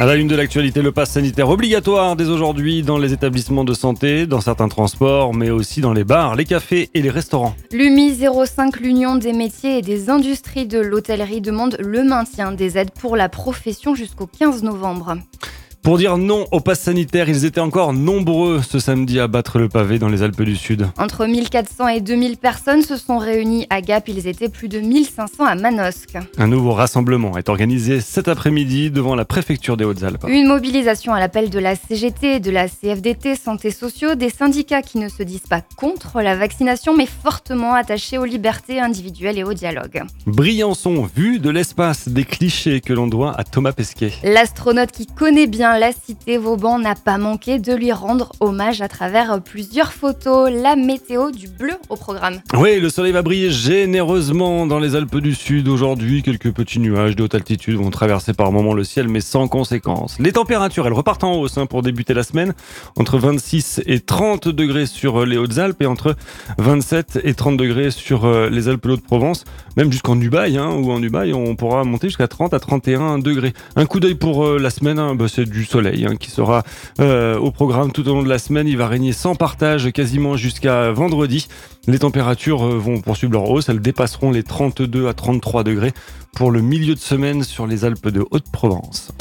À la une de l'actualité, le pass sanitaire obligatoire dès aujourd'hui dans les établissements de santé, dans certains transports, mais aussi dans les bars, les cafés et les restaurants. L'UMI 05, l'Union des métiers et des industries de l'hôtellerie, demande le maintien des aides pour la profession jusqu'au 15 novembre. Pour dire non au pass sanitaire, ils étaient encore nombreux ce samedi à battre le pavé dans les Alpes du Sud. Entre 1400 et 2000 personnes se sont réunies à Gap, ils étaient plus de 1500 à Manosque. Un nouveau rassemblement est organisé cet après-midi devant la préfecture des Hautes-Alpes. Une mobilisation à l'appel de la CGT, de la CFDT, Santé Sociaux, des syndicats qui ne se disent pas contre la vaccination mais fortement attachés aux libertés individuelles et au dialogue. Briançon, vue de l'espace, des clichés que l'on doit à Thomas Pesquet. L'astronaute qui connaît bien la cité Vauban n'a pas manqué de lui rendre hommage à travers plusieurs photos. La météo du bleu au programme. Oui, le soleil va briller généreusement dans les Alpes du Sud aujourd'hui. Quelques petits nuages de haute altitude vont traverser par moments le ciel, mais sans conséquence. Les températures, elles repartent en hausse pour débuter la semaine. Entre 26 et 30 degrés sur les Hautes-Alpes et entre 27 et 30 degrés sur les Alpes de Haute-Provence. Même jusqu'en Dubaï, où en Dubaï, on pourra monter jusqu'à 30 à 31 degrés. Un coup d'œil pour la semaine, c'est du soleil qui sera au programme tout au long de la semaine. Il va régner sans partage quasiment jusqu'à vendredi. Les températures vont poursuivre leur hausse. Elles dépasseront les 32 à 33 degrés pour le milieu de semaine sur les Alpes de Haute-Provence.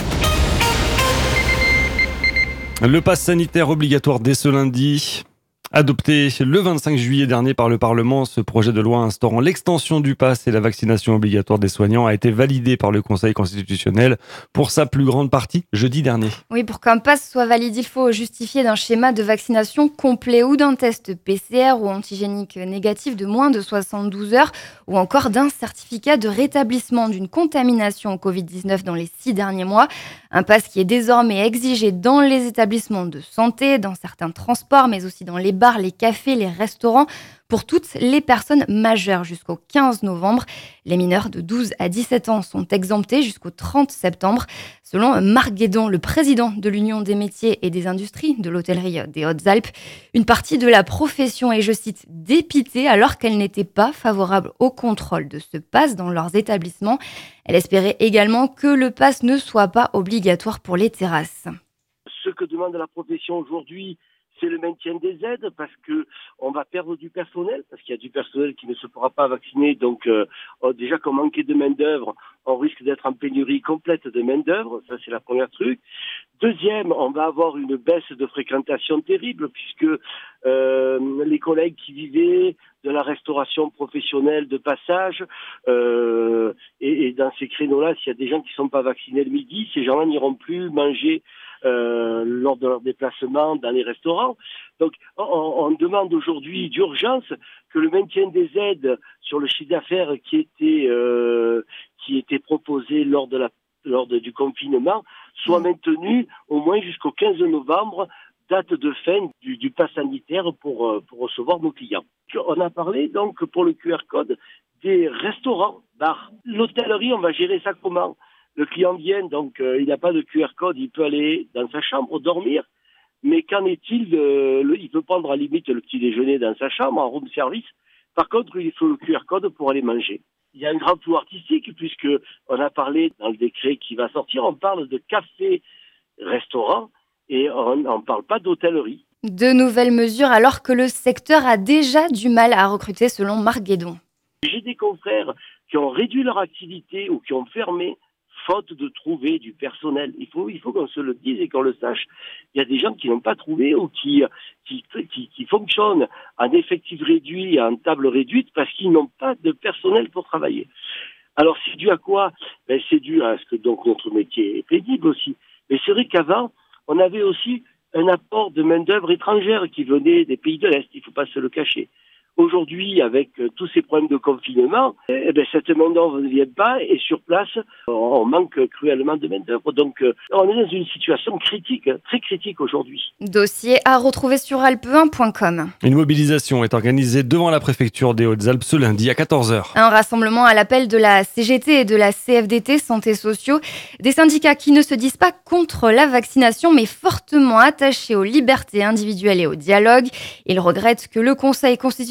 Le pass sanitaire obligatoire dès ce lundi. Adopté le 25 juillet dernier par le Parlement, ce projet de loi instaurant l'extension du pass et la vaccination obligatoire des soignants a été validé par le Conseil constitutionnel pour sa plus grande partie jeudi dernier. Oui, pour qu'un pass soit valide, il faut justifier d'un schéma de vaccination complet ou d'un test PCR ou antigénique négatif de moins de 72 heures ou encore d'un certificat de rétablissement d'une contamination au Covid-19 dans les 6 derniers mois. Un pass qui est désormais exigé dans les établissements de santé, dans certains transports, mais aussi dans les bars, les cafés, les restaurants, pour toutes les personnes majeures jusqu'au 15 novembre. Les mineurs de 12 à 17 ans sont exemptés jusqu'au 30 septembre. Selon Marc Guédon, le président de l'Union des métiers et des industries de l'hôtellerie des Hautes-Alpes, une partie de la profession est, je cite, dépitée alors qu'elle n'était pas favorable au contrôle de ce pass dans leurs établissements. Elle espérait également que le pass ne soit pas obligatoire pour les terrasses. Ce que demande la profession aujourd'hui, c'est le maintien des aides parce que on va perdre du personnel, parce qu'il y a du personnel qui ne se pourra pas vacciner. Donc déjà qu'on manquait de main-d'œuvre, on risque d'être en pénurie complète de main-d'œuvre. Ça, c'est la première truc. Deuxième, on va avoir une baisse de fréquentation terrible puisque les collègues qui vivaient de la restauration professionnelle de passage et dans ces créneaux-là, s'il y a des gens qui ne sont pas vaccinés le midi, ces gens-là n'iront plus manger lors de leur déplacement dans les restaurants. Donc on demande aujourd'hui d'urgence que le maintien des aides sur le chiffre d'affaires qui était proposé lors du confinement soit maintenu au moins jusqu'au 15 novembre, date de fin du pass sanitaire pour recevoir nos clients. On a parlé donc pour le QR code des restaurants, bars. L'hôtellerie, on va gérer ça comment ? Le client vient, donc il n'a pas de QR code, il peut aller dans sa chambre dormir, mais qu'en est-il il peut prendre à la limite le petit déjeuner dans sa chambre, en room service. Par contre, il faut le QR code pour aller manger. Il y a un grand flou artistique, puisque on a parlé dans le décret qui va sortir, on parle de café-restaurant, et on ne parle pas d'hôtellerie. De nouvelles mesures alors que le secteur a déjà du mal à recruter selon Marc Guédon. J'ai des confrères qui ont réduit leur activité ou qui ont fermé faute de trouver du personnel. Il faut qu'on se le dise et qu'on le sache. Il y a des gens qui n'ont pas trouvé ou qui fonctionnent en effectif réduit et en table réduite parce qu'ils n'ont pas de personnel pour travailler. Alors c'est dû à quoi ? C'est dû à ce que donc notre métier est pénible aussi. Mais c'est vrai qu'avant, on avait aussi un apport de main-d'œuvre étrangère qui venait des pays de l'Est, il ne faut pas se le cacher. Aujourd'hui, avec tous ces problèmes de confinement, cette main-d'œuvre ne vient pas et sur place, on manque cruellement de main-d'œuvre. Donc, on est dans une situation critique, très critique aujourd'hui. Dossier à retrouver sur alpe1.com. Une mobilisation est organisée devant la préfecture des Hautes-Alpes ce lundi à 14h. Un rassemblement à l'appel de la CGT et de la CFDT, Santé Sociaux, des syndicats qui ne se disent pas contre la vaccination mais fortement attachés aux libertés individuelles et au dialogue. Ils regrettent que le Conseil constitutionnel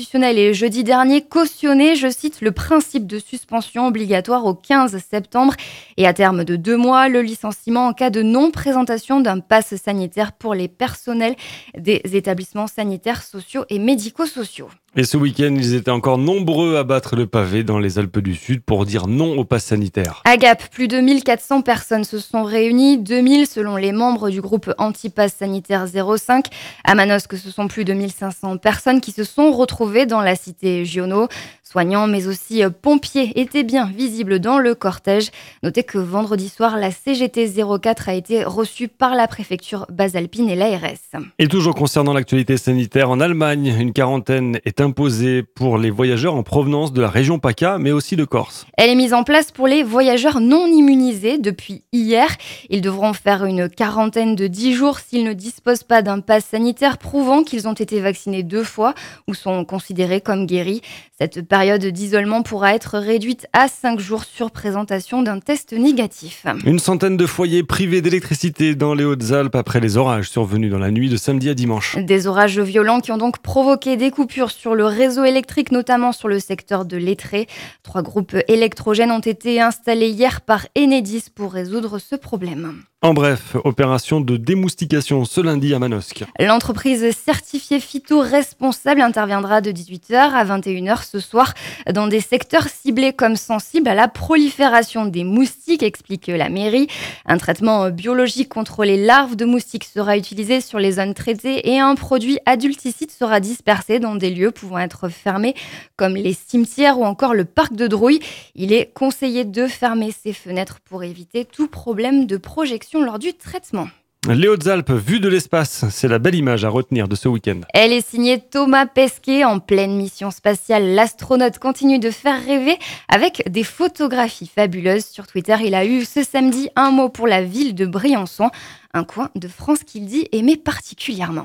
constitutionnel est jeudi dernier cautionné, je cite, le principe de suspension obligatoire au 15 septembre et à terme de 2 mois, le licenciement en cas de non-présentation d'un pass sanitaire pour les personnels des établissements sanitaires, sociaux et médico-sociaux. Et ce week-end, ils étaient encore nombreux à battre le pavé dans les Alpes du Sud pour dire non au pass sanitaire. À Gap, plus de 1400 personnes se sont réunies, 2000 selon les membres du groupe anti-pass sanitaire 05. À Manosque, ce sont plus de 1500 personnes qui se sont retrouvées dans la cité Giono. Soignants, mais aussi pompiers étaient bien visibles dans le cortège. Notez que vendredi soir, la CGT 04 a été reçue par la préfecture basalpine et l'ARS. Et toujours concernant l'actualité sanitaire, en Allemagne, une quarantaine est imposée pour les voyageurs en provenance de la région PACA, mais aussi de Corse. Elle est mise en place pour les voyageurs non immunisés depuis hier. Ils devront faire une quarantaine de 10 jours s'ils ne disposent pas d'un pass sanitaire prouvant qu'ils ont été vaccinés 2 fois ou sont considérés comme guéris. Cette période d'isolement pourra être réduite à 5 jours sur présentation d'un test négatif. Une centaine de foyers privés d'électricité dans les Hautes-Alpes après les orages survenus dans la nuit de samedi à dimanche. Des orages violents qui ont donc provoqué des coupures sur le réseau électrique, notamment sur le secteur de Lettré. 3 groupes électrogènes ont été installés hier par Enedis pour résoudre ce problème. En bref, opération de démoustication ce lundi à Manosque. L'entreprise certifiée phyto-responsable interviendra de 18h à 21h ce soir dans des secteurs ciblés comme sensibles à la prolifération des moustiques, explique la mairie. Un traitement biologique contre les larves de moustiques sera utilisé sur les zones traitées et un produit adulticide sera dispersé dans des lieux pouvant être fermés comme les cimetières ou encore le parc de Drouille. Il est conseillé de fermer ses fenêtres pour éviter tout problème de projection lors du traitement. Les Hautes-Alpes, vues de l'espace, c'est la belle image à retenir de ce week-end. Elle est signée Thomas Pesquet en pleine mission spatiale. L'astronaute continue de faire rêver avec des photographies fabuleuses. Sur Twitter, il a eu ce samedi un mot pour la ville de Briançon, un coin de France qu'il dit aimer particulièrement.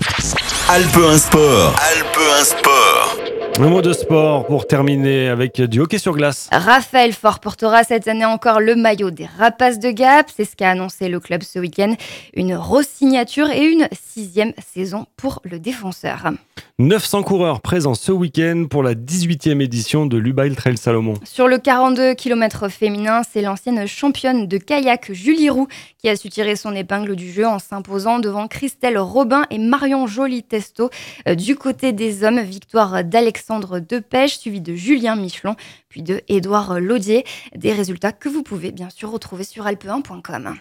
Alpe 1 Sport. Alpe 1 Sport. Un mot de sport pour terminer avec du hockey sur glace. Raphaël Faure portera cette année encore le maillot des Rapaces de Gap. C'est ce qu'a annoncé le club ce week-end. Une re-signature et une 6e saison pour le défenseur. 900 coureurs présents ce week-end pour la 18e édition de l'Ubail Trail Salomon. Sur le 42 km féminin, c'est l'ancienne championne de kayak Julie Roux qui a su tirer son épingle du jeu en s'imposant devant Christelle Robin et Marion Joly-Testo. Du côté des hommes, victoire d'Alexandre Depèche, suivi de Julien Michelon, puis de Édouard Laudier. Des résultats que vous pouvez bien sûr retrouver sur alpe1.com.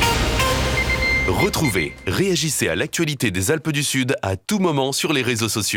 Retrouvez, réagissez à l'actualité des Alpes du Sud à tout moment sur les réseaux sociaux.